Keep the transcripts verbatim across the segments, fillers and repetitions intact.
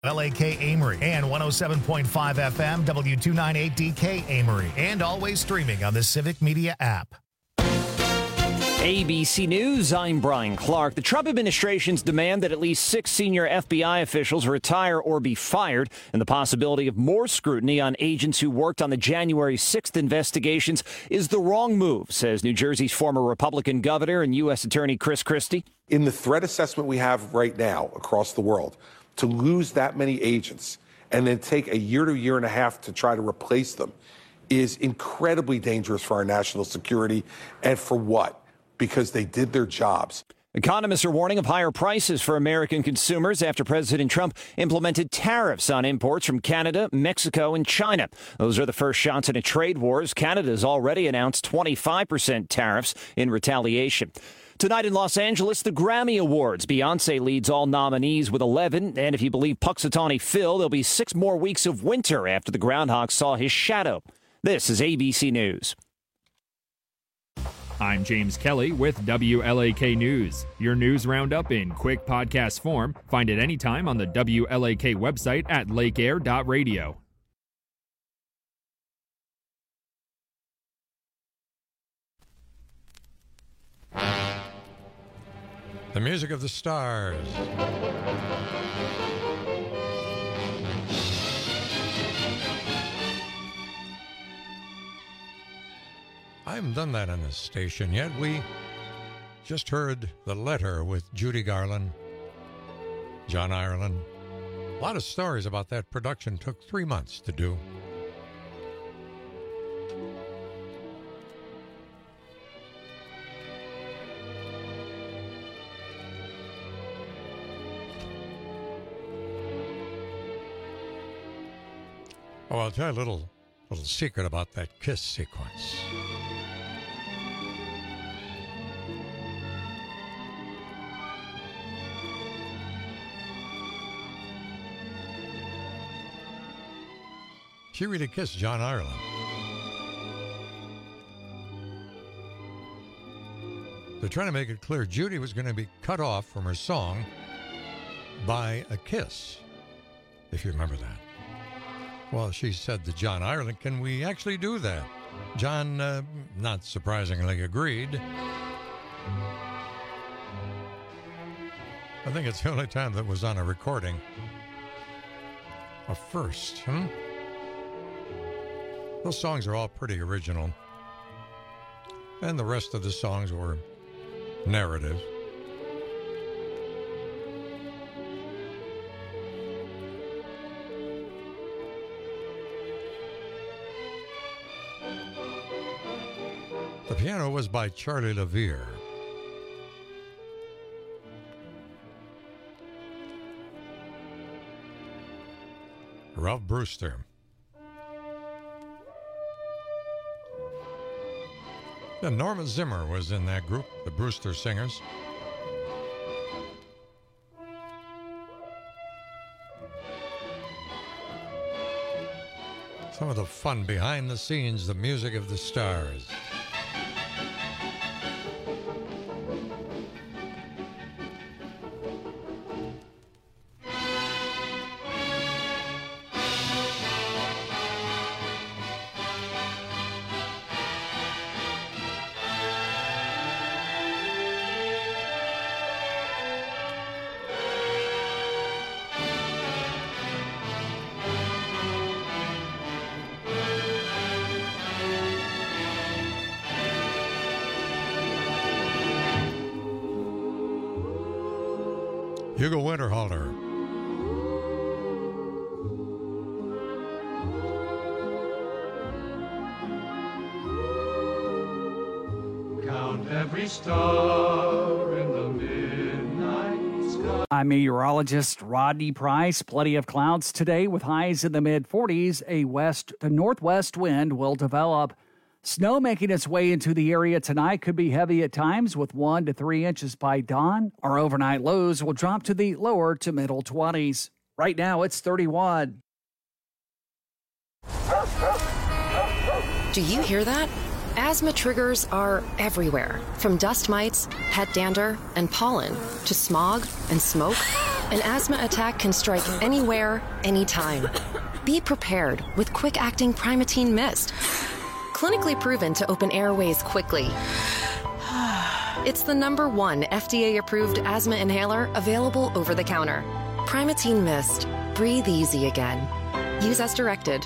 L A K Amory and one oh seven point five F M W two ninety-eight D K Amory, and always streaming on the Civic Media app. A B C News, I'm Brian Clark. The Trump administration's demand that at least six senior F B I officials retire or be fired, and the possibility of more scrutiny on agents who worked on the January sixth investigations is the wrong move, says New Jersey's former Republican governor and U S Attorney Chris Christie. In the threat assessment we have right now across the world, to lose that many agents and then take a year to a year and a half to try to replace them is incredibly dangerous for our national security. And for what? Because they did their jobs. Economists are warning of higher prices for American consumers after President Trump implemented tariffs on imports from Canada, Mexico, and China. Those are the first shots in a trade war, as Canada's already announced twenty-five percent tariffs in retaliation. Tonight in Los Angeles, the Grammy Awards. Beyoncé leads all nominees with eleven, and if you believe Punxsutawney Phil, there'll be six more weeks of winter after the groundhog saw his shadow. This is A B C News. I'm James Kelly with W L A K News. Your news roundup in quick podcast form. Find it anytime on the W L A K website at lakeair dot radio. The music of the stars. I haven't done that on this station yet. We just heard The Letter with Judy Garland, John Ireland. A lot of stories about that production. Took three months to do. Oh, I'll tell you a little, little secret about that kiss sequence. She really kissed John Ireland. They're trying to make it clear Judy was going to be cut off from her song by a kiss, if you remember that. Well, she said to John Ireland, can we actually do that? John, uh, not surprisingly, agreed. I think it's the only time that was on a recording. A first, hmm? Those songs are all pretty original. And the rest of the songs were narrative. The piano was by Charlie LaVere. Ralph Brewster. And Norma Zimmer was in that group, the Brewster Singers. Some of the fun behind the scenes, the music of the stars. Hugo Winterhalter. Count every star in the midnight sky. I'm meteorologist Rodney Price. Plenty of clouds today with highs in the mid forties. A west to northwest wind will develop. Snow making its way into the area tonight could be heavy at times with one to three inches by dawn. Our overnight lows will drop to the lower to middle twenties. Right now it's thirty-one. Do you hear that? Asthma triggers are everywhere, from dust mites, pet dander, and pollen to smog and smoke. An asthma attack can strike anywhere, anytime. Be prepared with quick-acting Primatene Mist. Clinically proven to open airways quickly. It's the number one F D A-approved asthma inhaler available over the counter. Primatene Mist. Breathe easy again. Use as directed.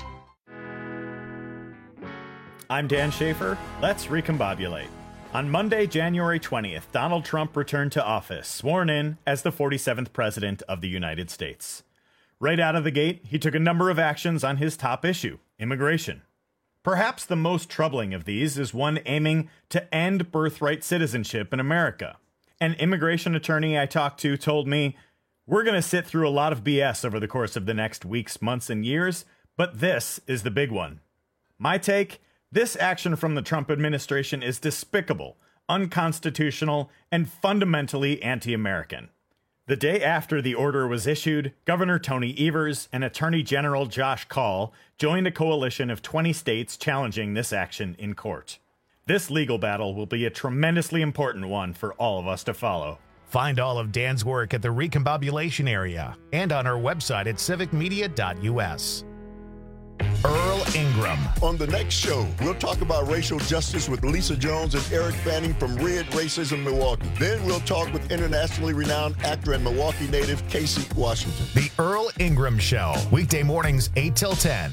I'm Dan Schaefer. Let's recombobulate. On Monday, January twentieth, Donald Trump returned to office, sworn in as the forty-seventh President of the United States. Right out of the gate, he took a number of actions on his top issue, immigration. Perhaps the most troubling of these is one aiming to end birthright citizenship in America. An immigration attorney I talked to told me, "We're going to sit through a lot of B S over the course of the next weeks, months, and years, but this is the big one." My take? This action from the Trump administration is despicable, unconstitutional, and fundamentally anti-American. The day after the order was issued, Governor Tony Evers and Attorney General Josh Kaul joined a coalition of twenty states challenging this action in court. This legal battle will be a tremendously important one for all of us to follow. Find all of Dan's work at the Recombobulation Area and on our website at civic media dot u s. Earl Ingram. On the next show, we'll talk about racial justice with Lisa Jones and Eric Fanning from Red Racism Milwaukee. Then we'll talk with internationally renowned actor and Milwaukee native Casey Washington. The Earl Ingram Show, weekday mornings eight till ten.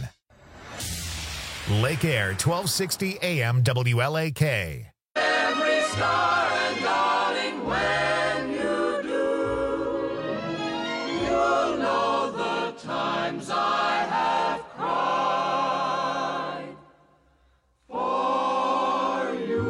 Lake Air, twelve sixty A M W L A K. Every star and darling, when you do, you'll know the times I have cried for you.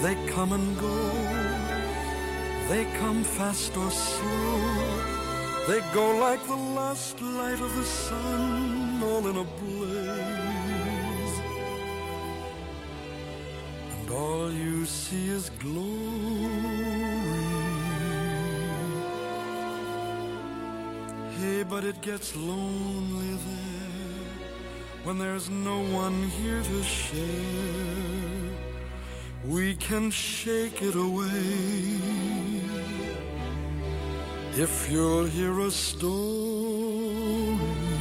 they come and go. They come fast or slow. They go like the last light of the sun, all in a blaze. And all you see is glory. Hey, but it gets lonely there when there's no one here to share. We can shake it away if you'll hear a story.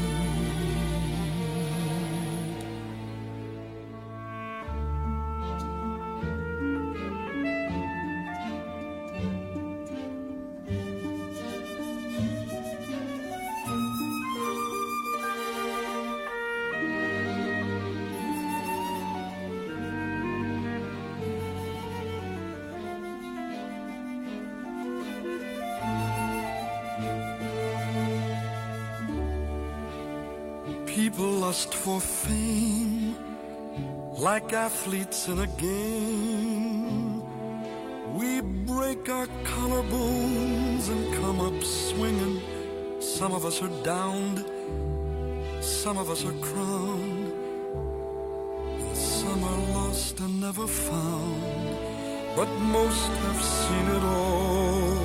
People lust for fame like athletes in a game. We break our collarbones and come up swinging. Some of us are downed, some of us are crowned, and some are lost and never found. But most have seen it all.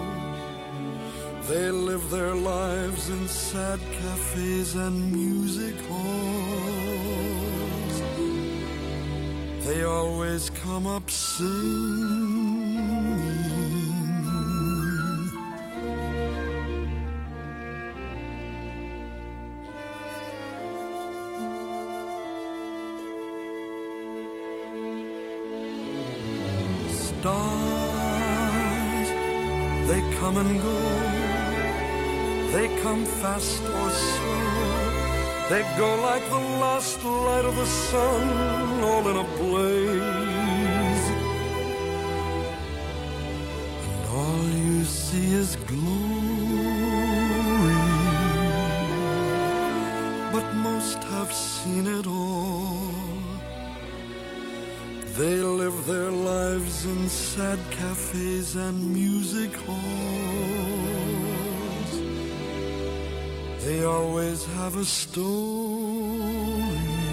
They live their lives in sad cafes and music halls. They always come up singing. Stars, they come and go. They come fast or slow. They go like the last light of the sun, all in a blaze. And all you see is glory. But most have seen it all. They live their lives in sad cafes and music halls. They always have a story.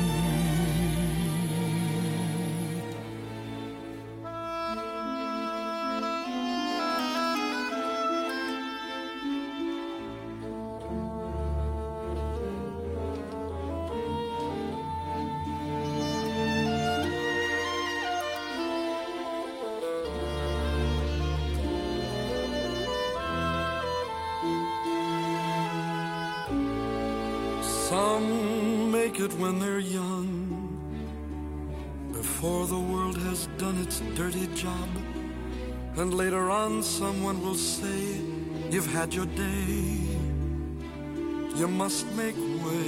Some make it when they're young, before the world has done its dirty job. And later on someone will say, you've had your day, you must make way.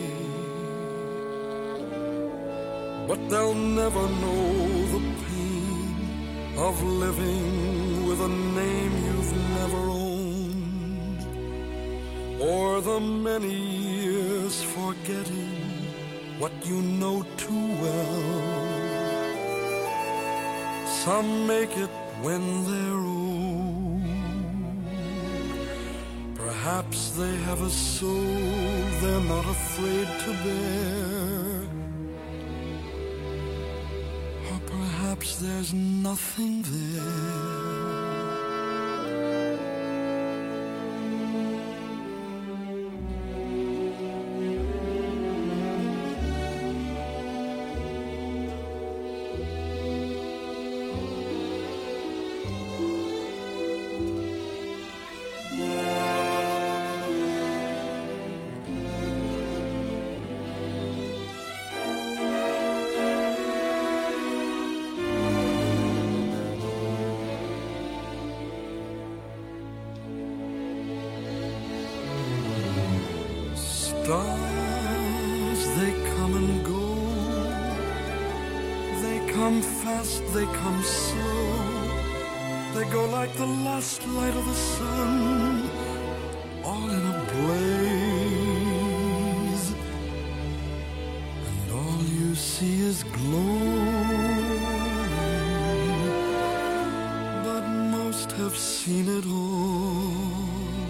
But they'll never know the pain of living with a name you've never owned, or the many years forgetting what you know too well. Some make it when they're old. Perhaps they have a soul they're not afraid to bear. Or perhaps there's nothing there. Stars, they come and go. They come fast, they come slow. They go like the last light of the sun, all in a blaze. And all you see is glory. have seen it all.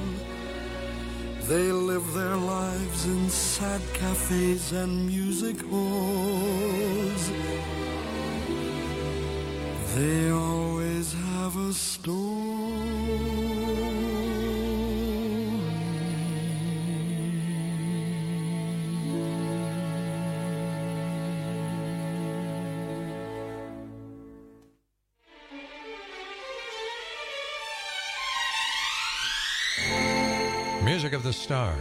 They live their lives in sad cafes and music halls. They always have a story. Music of the Stars.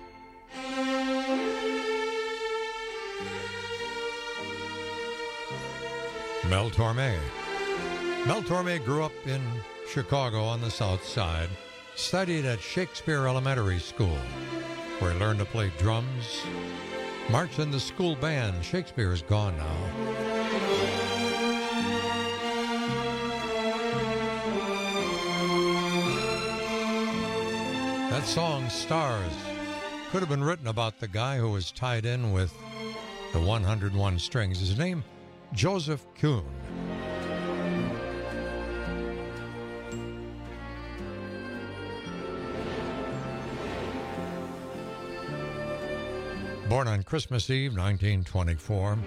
Mel Torme. Mel Torme grew up in Chicago on the South Side, studied at Shakespeare Elementary School, where he learned to play drums, marched in the school band. Shakespeare is gone now. That song, Stars, could have been written about the guy who was tied in with the one hundred one Strings. His name, Joseph Kuhn. Born on Christmas Eve, nineteen twenty-four.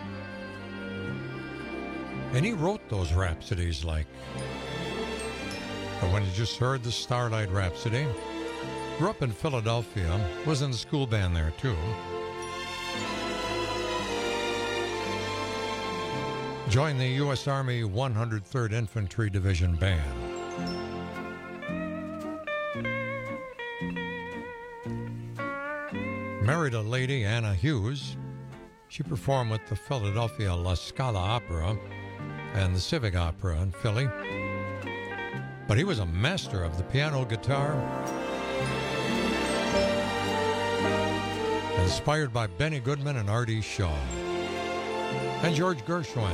And he wrote those rhapsodies like, but when you just heard the Starlight Rhapsody. Grew up in Philadelphia, was in the school band there too. Joined the U S Army one hundred third Infantry Division Band. Married a lady, Anna Hughes. She performed with the Philadelphia La Scala Opera and the Civic Opera in Philly. But he was a master of the piano guitar. Inspired by Benny Goodman and Artie Shaw. And George Gershwin.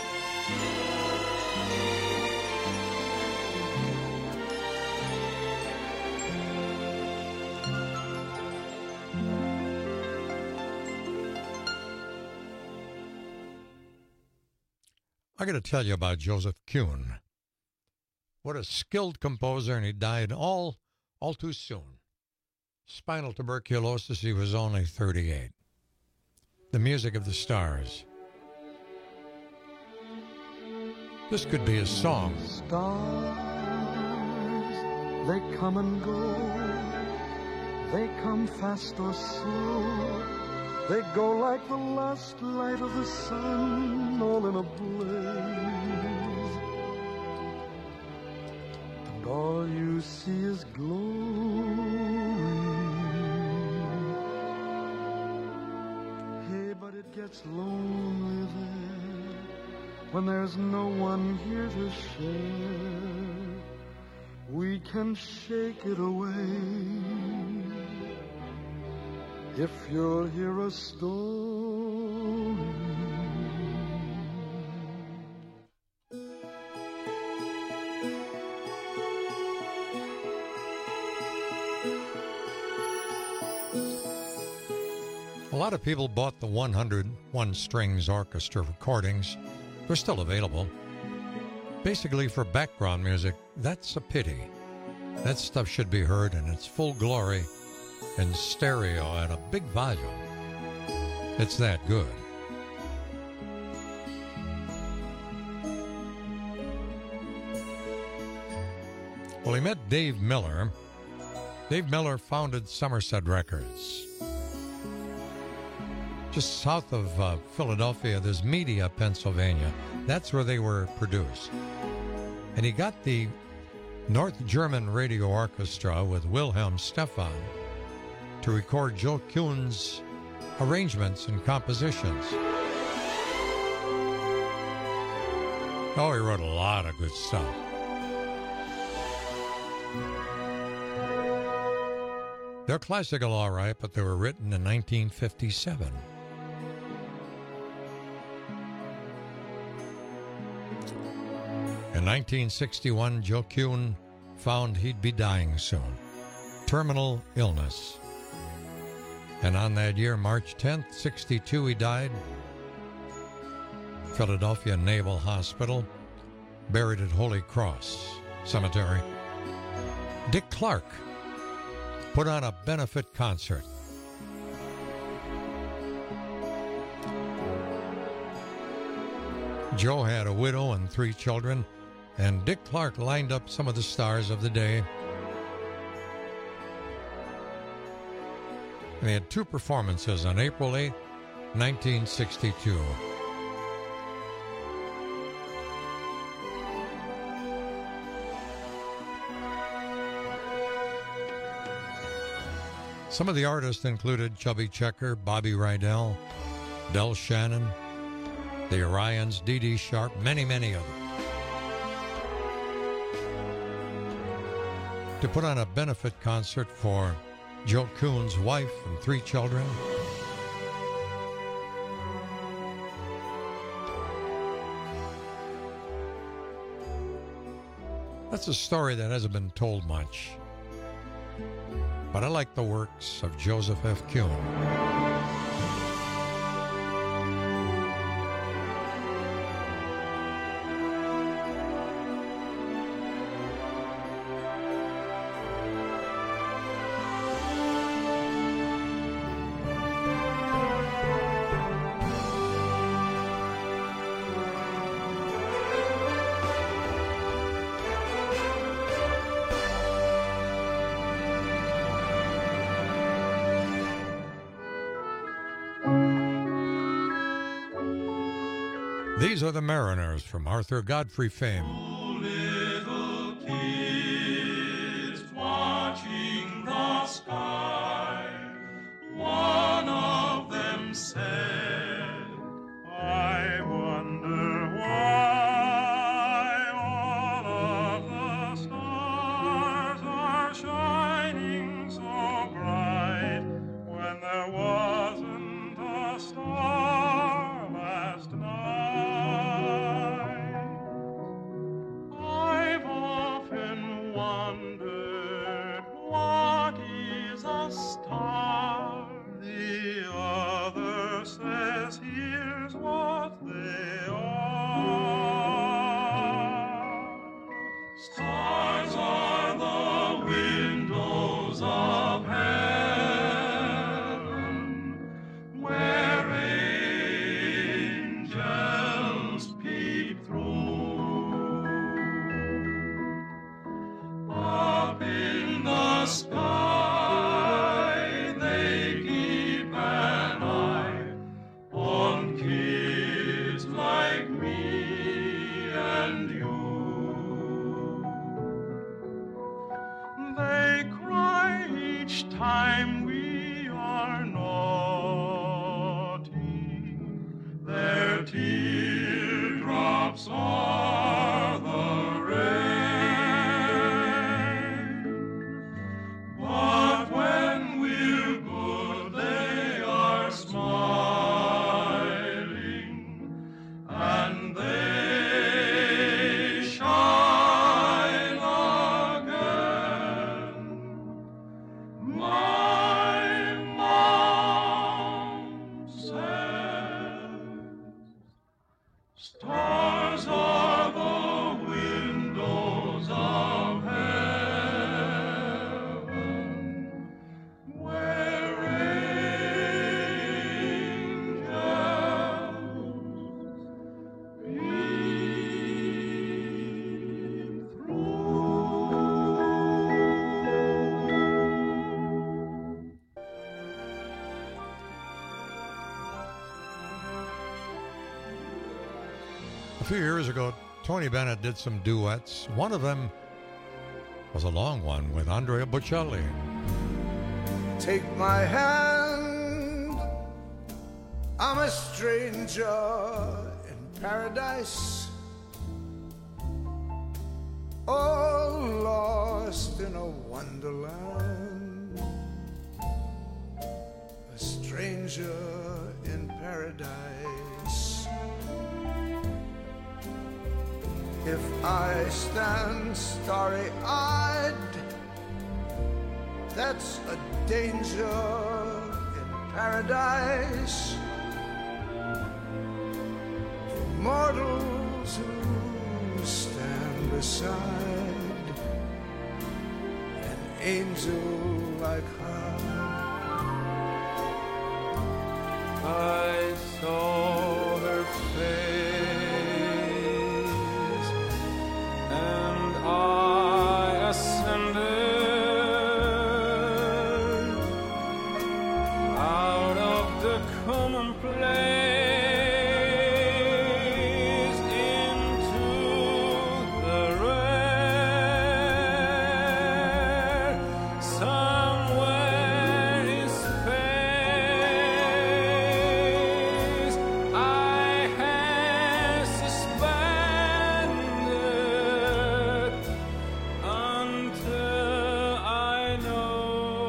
I got to tell you about Joseph Kuhn. What a skilled composer, and he died all, all too soon. Spinal tuberculosis, he was only thirty-eight. The Music of the Stars. This could be a song. Stars, they come and go. They come fast or slow. They go like the last light of the sun, all in a blaze. And all you see is glory. But it gets lonely there when there's no one here to share. We can shake it away if you'll hear a story. A lot of people bought the one hundred one Strings Orchestra recordings. They're still available. Basically for background music. That's a pity. That stuff should be heard in its full glory in stereo at a big volume. It's that good. Well, he met Dave Miller. Dave Miller founded Somerset Records. Just south of uh, Philadelphia, there's Media, Pennsylvania. That's where they were produced. And he got the North German Radio Orchestra with Wilhelm Stephan to record Joe Kuhn's arrangements and compositions. Oh, he wrote a lot of good stuff. They're classical, all right, but they were written in nineteen fifty-seven. In nineteen sixty-one, Joe Kuhn found he'd be dying soon. Terminal illness. And on that year, March tenth, sixty-two, he died. Philadelphia Naval Hospital, buried at Holy Cross. Cemetery. Dick Clark put on a benefit concert. Joe had a widow and three children, and Dick Clark lined up some of the stars of the day. And they had two performances on April eighth, nineteen sixty-two. Some of the artists included Chubby Checker, Bobby Rydell, Del Shannon, the Orions, Dee Dee Sharp, many, many others. To put on a benefit concert for Joe Kuhn's wife and three children. That's a story that hasn't been told much. But I like the works of Joseph F. Kuhn. These are the Mariners from Arthur Godfrey fame. Little kids watching the sky, one of them said, I wonder why all of the stars are shining so bright when there wasn't a star last night. I've often wondered what is a star. The other says here's what they are. Stars are the windows of heaven, where angels peep through. Up in the sky they keep an eye on kids like me and you. They cry each time we are naughty. Their teardrops are the rain. But when we're good, they are smiling, and they shine again. My mom says, stars are the windows of heaven, where angels peep A few years ago, Tony Bennett did some duets. One of them was a long one with Andrea Bocelli. Take my hand, I'm a stranger in paradise, all lost in a wonderland, a stranger in paradise. If I stand starry-eyed, that's a danger in paradise. For mortals who stand beside, angel like her. I saw her face and I ascended out of the commonplace into the rare. Somewhere in space I had suspended until I know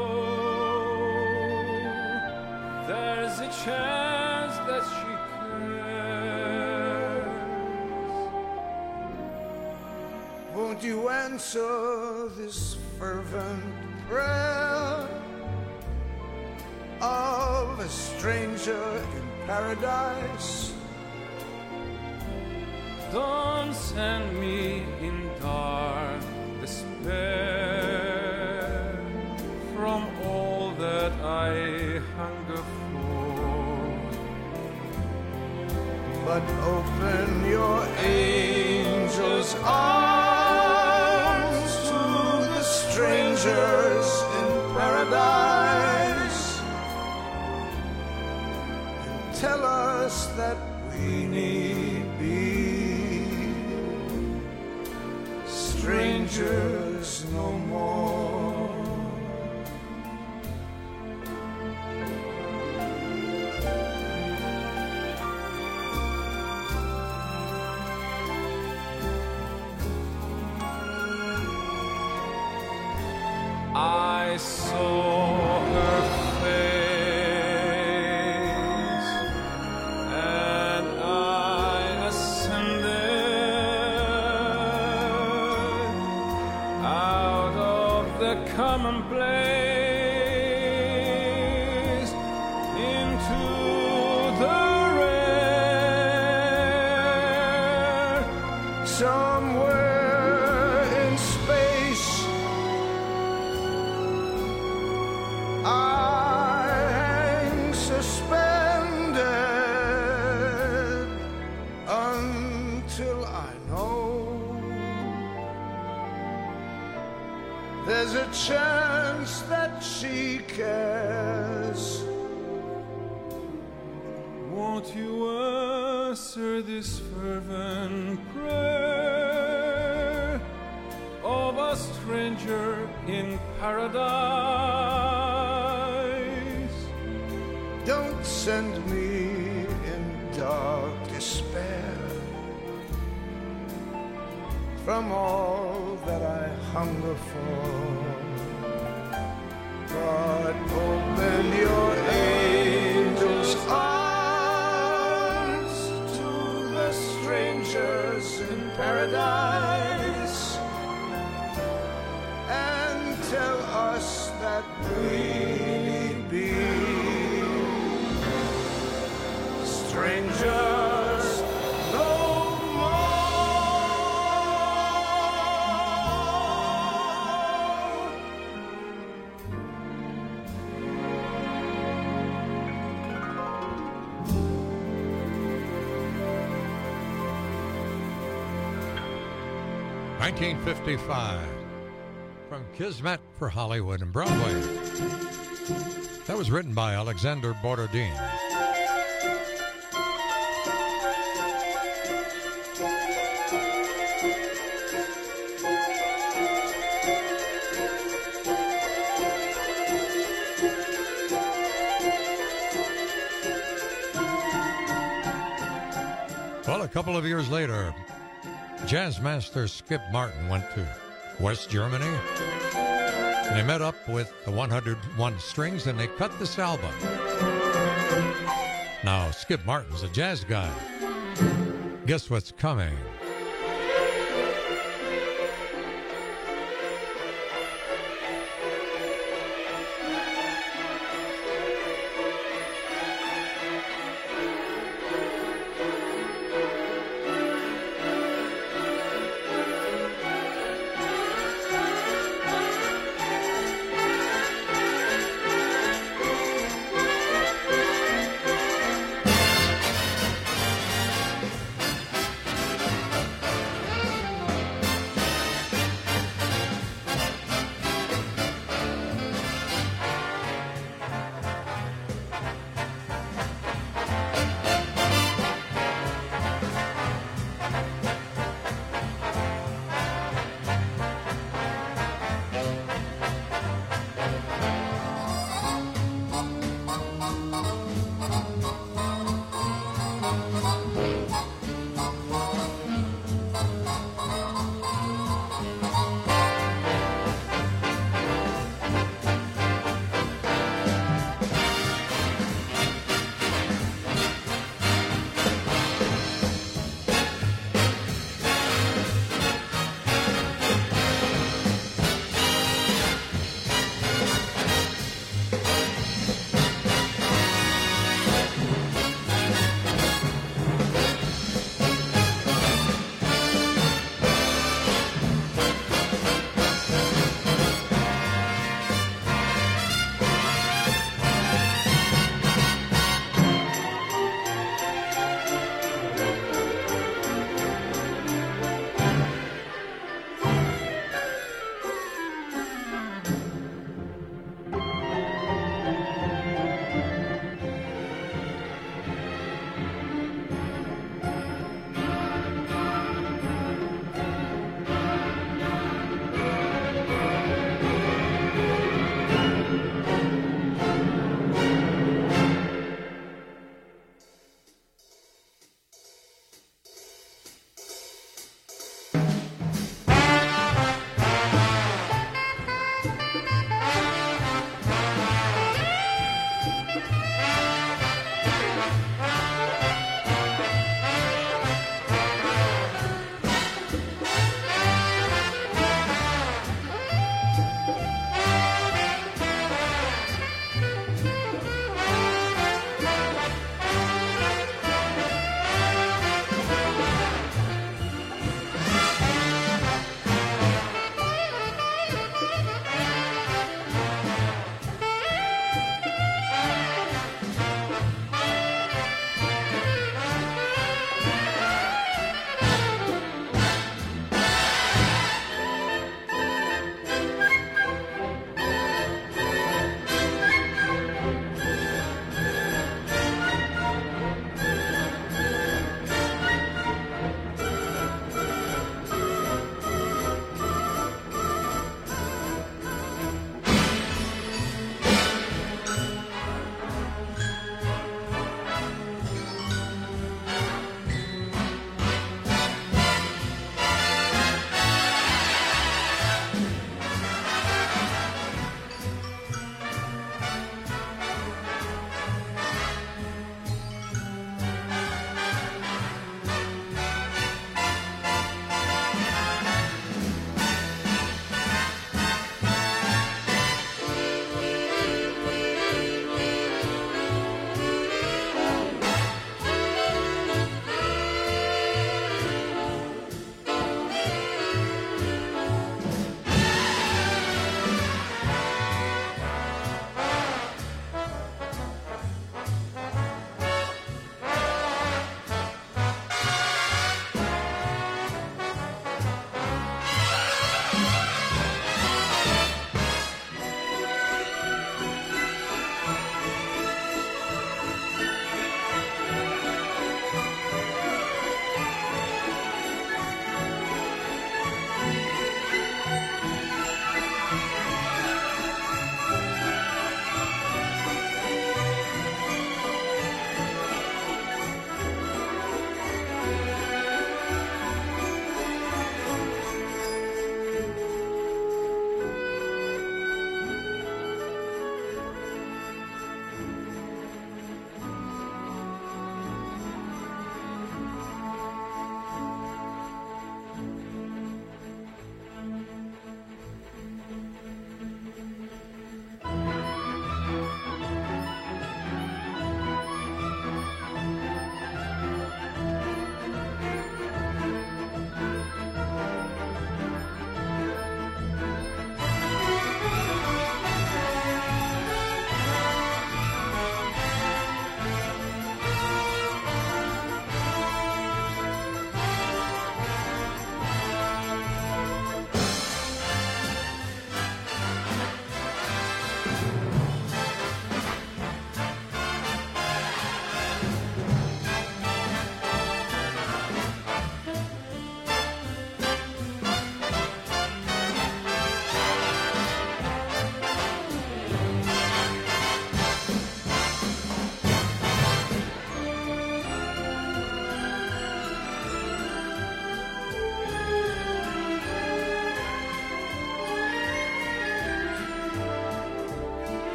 there's a chance that she cares. Won't you answer this fervent prayer of a stranger in paradise? Don't send me in dark despair from all that I hunger for, but open your angel's arms to the strangers in paradise and tell us that we need be strangers no more. I saw her face and I ascended out of the commonplace into the rare. Somewhere in space I hang suspended until I know there's a chance that she cares. Won't you answer this fervent prayer of a stranger in paradise? Don't send me in dark despair from all that I hunger for, but open your angel's arms to the strangers in paradise and tell us that we need be strangers no nineteen fifty-five, from Kismet for Hollywood and Broadway. That was written by Alexander Borodin. Well, a couple of years later, jazz master Skip Martin went to West Germany. And they met up with the one oh one Strings and they cut this album. Now, Skip Martin's a jazz guy. Guess what's coming?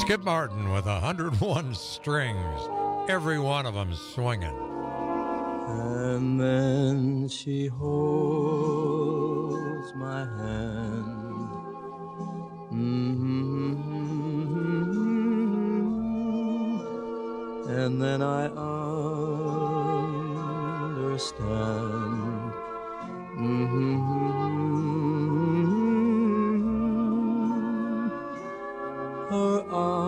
Skip Martin with one hundred one strings, every one of them swinging. And then she holds my hand. Mm-hmm. And then I understand. Mm-hmm. Her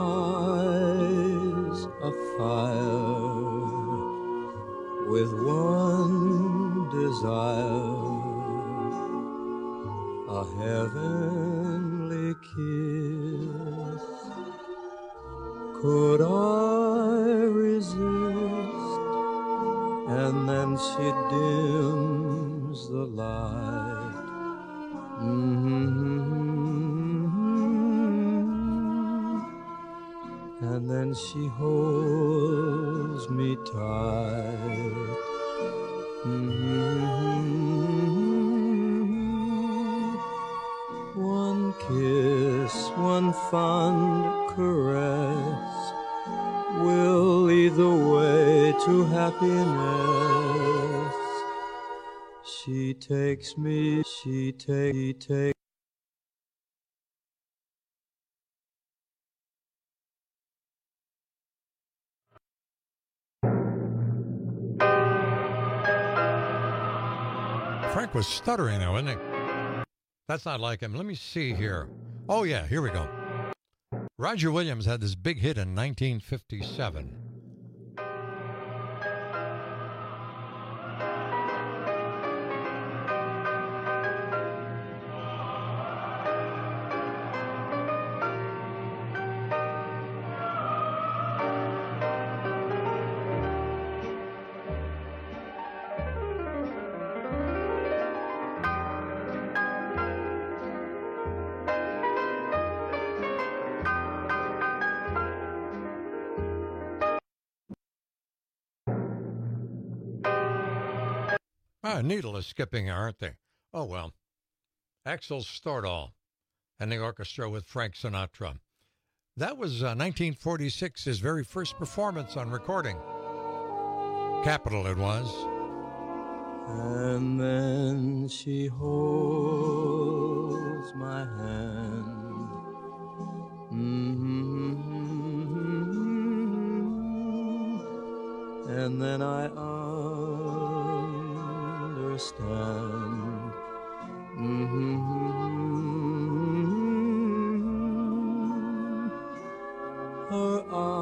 eyes afire with one desire, a heavenly kiss. Could I resist? And then she dims the light. Mm-hmm. And then she holds me tight. Mm-hmm. One kiss, one fond caress will lead the way to happiness. She takes me, she take, she take. Frank was stuttering though, wasn't he? That's not like him. Let me see here. Oh yeah, here we go. Roger Williams had this big hit in nineteen fifty-seven. Ah, needle is skipping, aren't they? Oh, well. Axel Stordahl and the orchestra with Frank Sinatra. That was uh, nineteen forty-six, his very first performance on recording. Capitol it was. And then she holds my hand. Mm-hmm. And then I understand. Mm-hmm. Her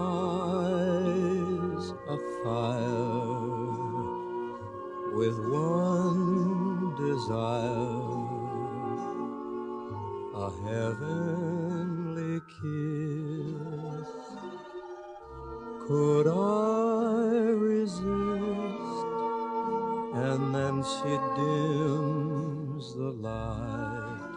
eyes afire with one desire, a heavenly kiss. Could I resist? And then she dims the light.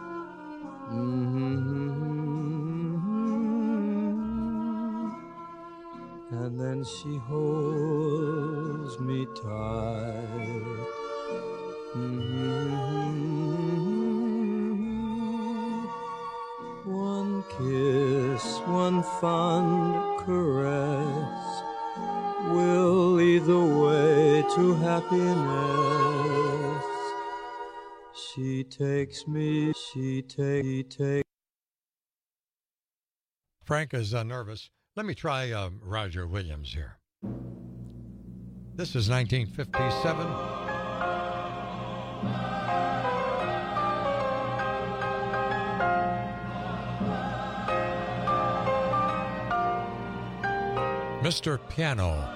Mm-hmm. And then she holds me tight. Mm-hmm. One kiss, one fond caress will lead the way to happiness. She takes me, she take, she take. Frank is uh, nervous. Let me try uh, Roger Williams here. This is nineteen fifty-seven. Mister Piano.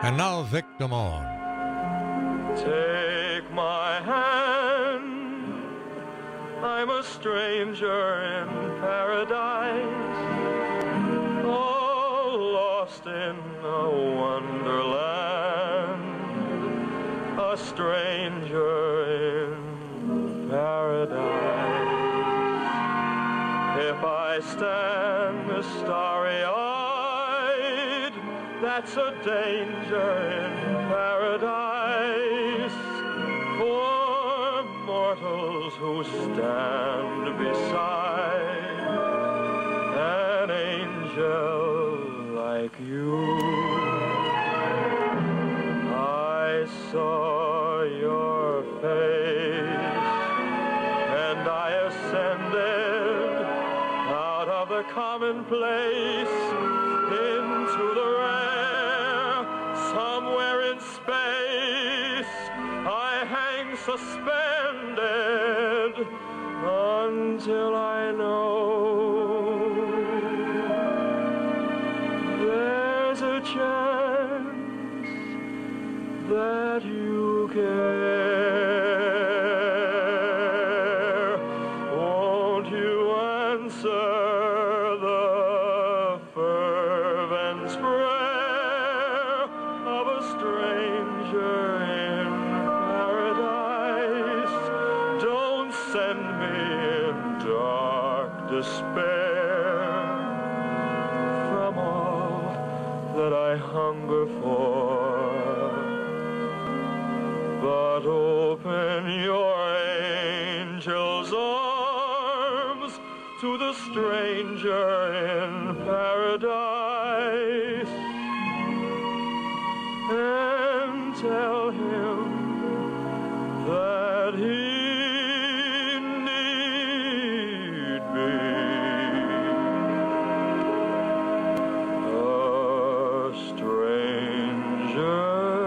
And now Vic Damone. Take my hand, I'm a stranger in paradise, all lost in a wonderland, a stranger in paradise. If I stand starry-eyed, that's a danger in paradise for mortals who stand beside an angel like you. I saw your face and I ascended out of the commonplace into the rare. Somewhere in space I hang suspended until I know there's a chance that you care. Won't you answer the fervent prayer of a stranger in paradise? Don't send me in dark despair from all that I hunger for, but open your angel's arms to the stranger in paradise and tell him that he need be a stranger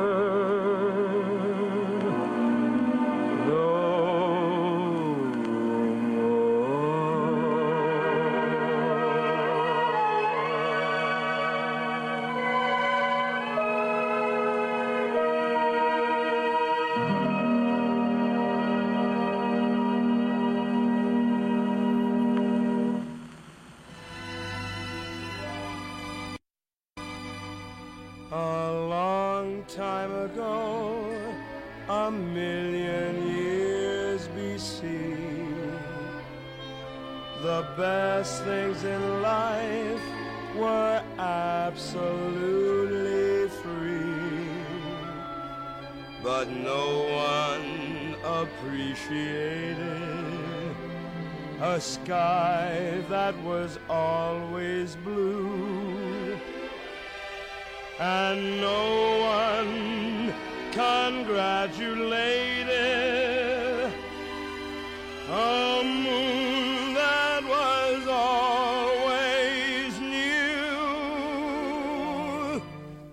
no A long time ago, a million years B C, the best things in life were absolutely free, but no one appreciated a sky that was always blue, and no one congratulated a moon that was always new.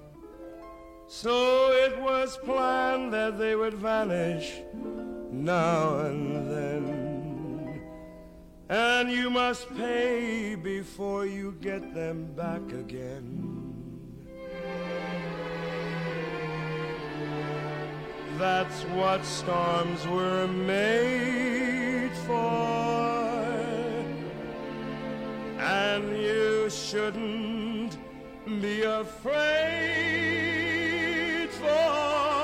So it was planned that they would vanish now and then, and you must pay before you get them back again. That's what storms were made for, and you shouldn't be afraid for.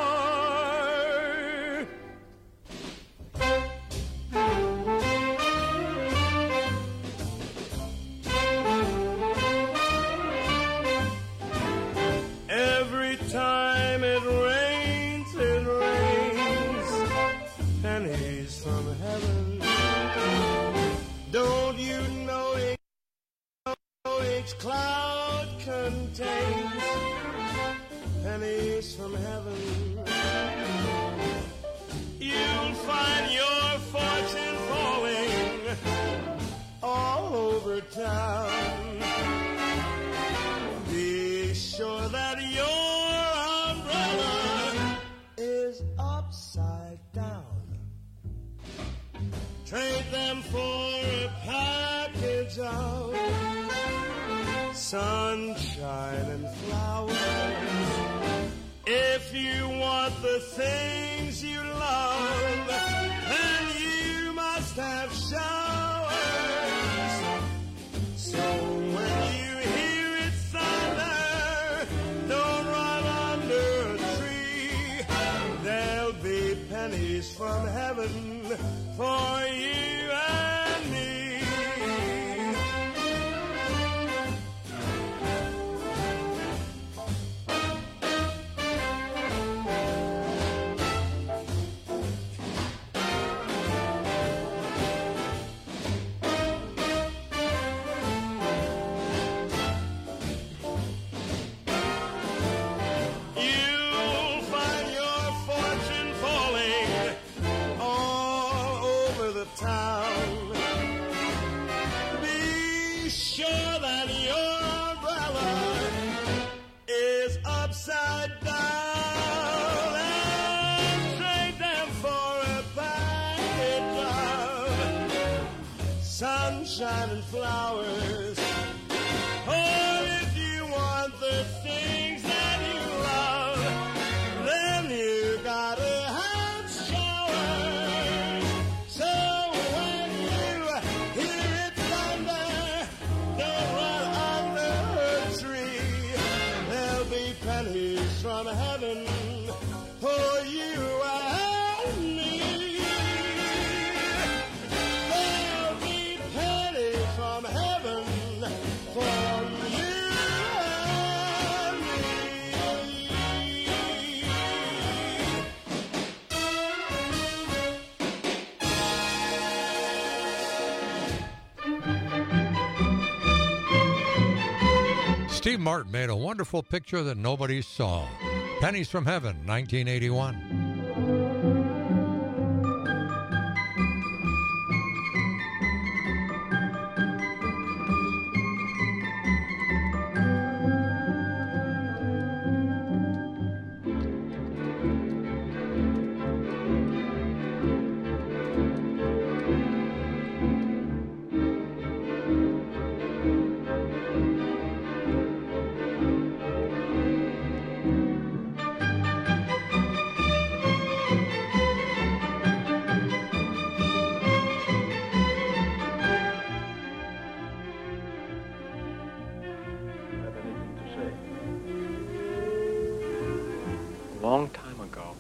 Every time it rains, it rains pennies from heaven. Don't you know each, each cloud contains pennies from heaven? You'll find your fortune falling all over town. Be sure that your umbrella is upside down. Trade them for a package of sunshine and flowers. if you want the things you love, then you must have showers. So when you hear it thunder, don't run under a tree. There'll be pennies from heaven for you and me. Sunshine and flowers. Oh, if you want the things that you love, then you gotta have showers. So when you hear it thunder, don't run under a tree. There'll be pennies from heaven for you and me. From heaven, from you and me. Steve Martin made a wonderful picture that nobody saw. Pennies from Heaven, nineteen eighty-one. long time ago,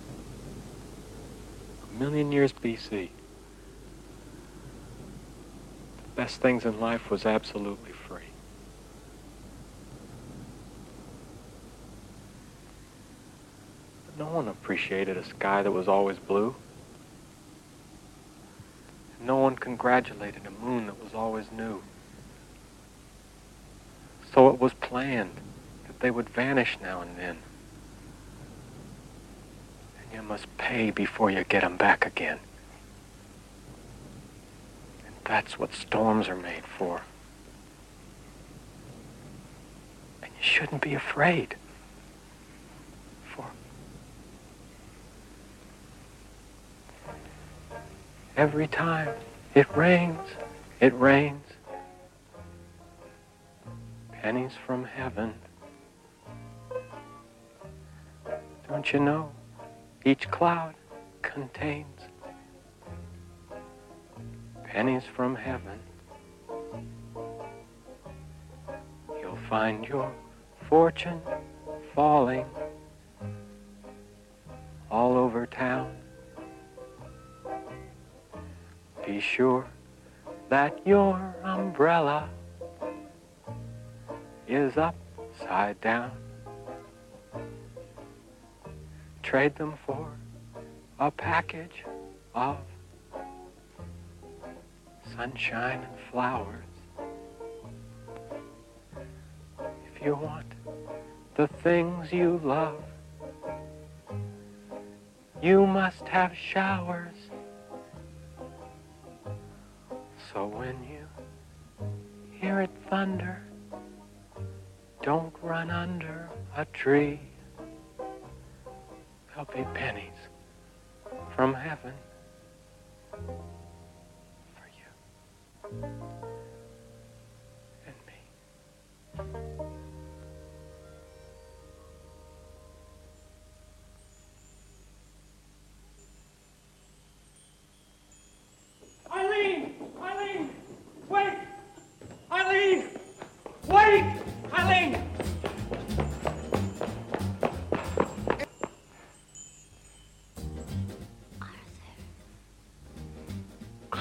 a million years B C, the best things in life was absolutely free. But no one appreciated a sky that was always blue. And no one congratulated a moon that was always new. So it was planned that they would vanish now and then. And you must pay before you get them back again. And that's what storms are made for. And you shouldn't be afraid. For every time it rains, it rains. Pennies from heaven. Don't you know, each cloud contains pennies from heaven. You'll find your fortune falling all over town. Be sure that your umbrella is upside down. Trade them for a package of sunshine and flowers. If you want the things you love, you must have showers. So when you hear it thunder, don't run under a tree. There'll be pennies from heaven for you and me.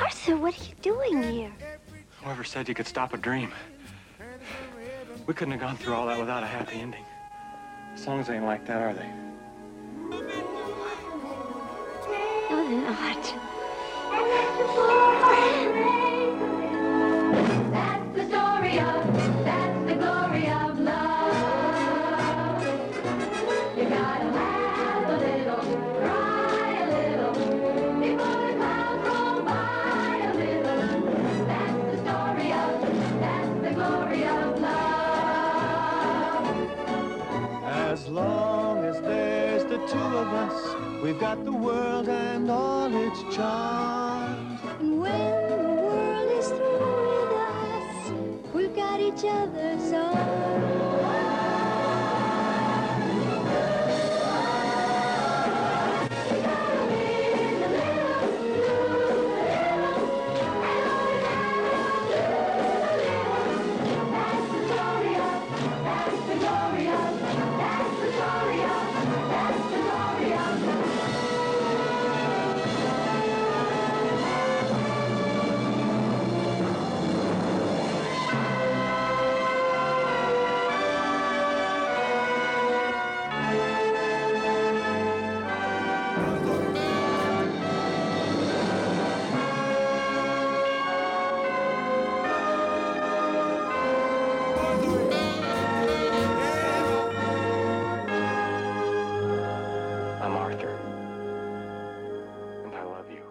Arthur, what are you doing here? Whoever said you could stop a dream? We couldn't have gone through all that without a happy ending. Songs ain't like that, are they? No, they're not. That's the story of, that's the glory of love. You gotta laugh a little, cry a little, before the clouds roll by a little. That's the story of, that's the glory of love. As long as there's the two of us, we've got the world and all its charms. And when the world is through with us, we've got each other's arms. I'm Arthur. And I love you.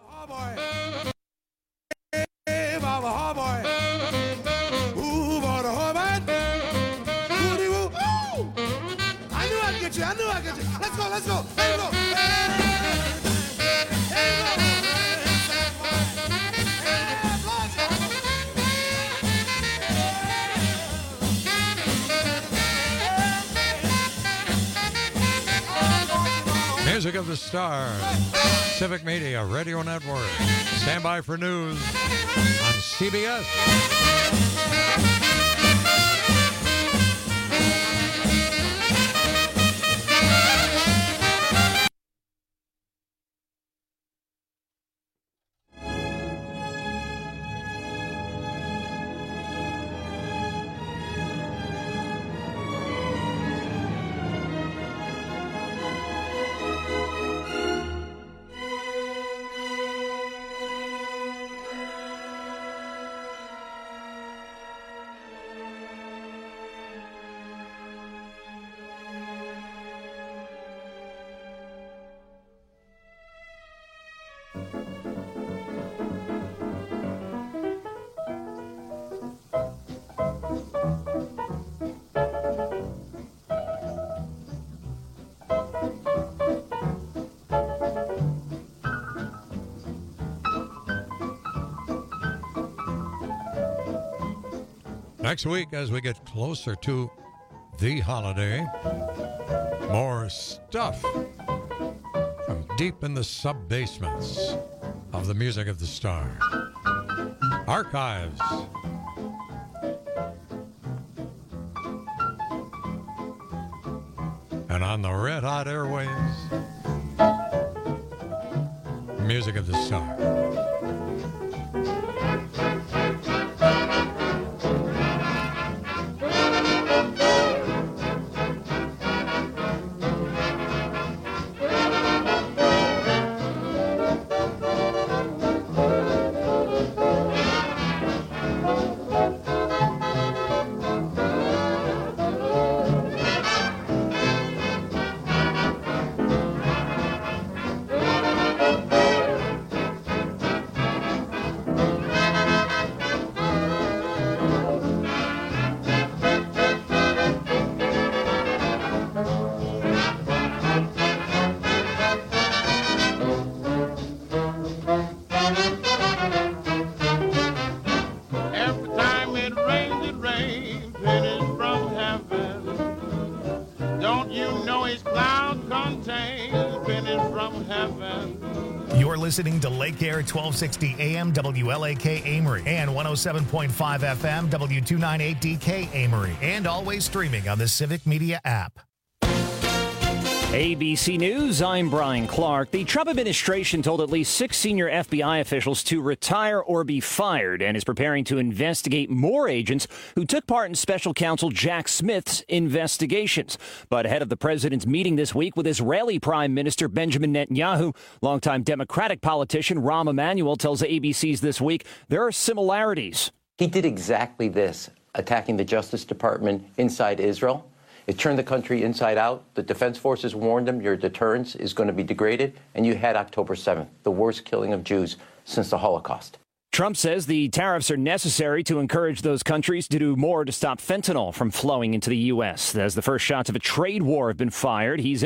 Hey, Baba, oh boy. Ooh, Baba, oh boy. Woody woo. Ooh. I knew I'd get you. I knew I'd get you. Let's go, let's go. Here we go. Hey, here we go. Music of the Stars, Civic Media Radio Network. Stand by for news on C B S. Next week, as we get closer to the holiday, more stuff from deep in the sub-basements of the Music of the Stars. Archives. And on the red-hot airwaves, Music of the Stars. Listening to Lake Air twelve sixty A M W L A K Amory and one oh seven point five F M W two ninety-eight D K Amory, and always streaming on the Civic Media app. A B C News, I'm Brian Clark. The Trump administration told at least six senior F B I officials to retire or be fired and is preparing to investigate more agents who took part in special counsel Jack Smith's investigations. But ahead of the president's meeting this week with Israeli Prime Minister Benjamin Netanyahu, longtime Democratic politician Rahm Emanuel tells A B C's This Week there are similarities. He did exactly this, attacking the Justice Department inside Israel. It turned the country inside out. The Defense Forces warned them your deterrence is going to be degraded. And you had October seventh, the worst killing of Jews since the Holocaust. Trump says the tariffs are necessary to encourage those countries to do more to stop fentanyl from flowing into the U S. As the first shots of a trade war have been fired, he's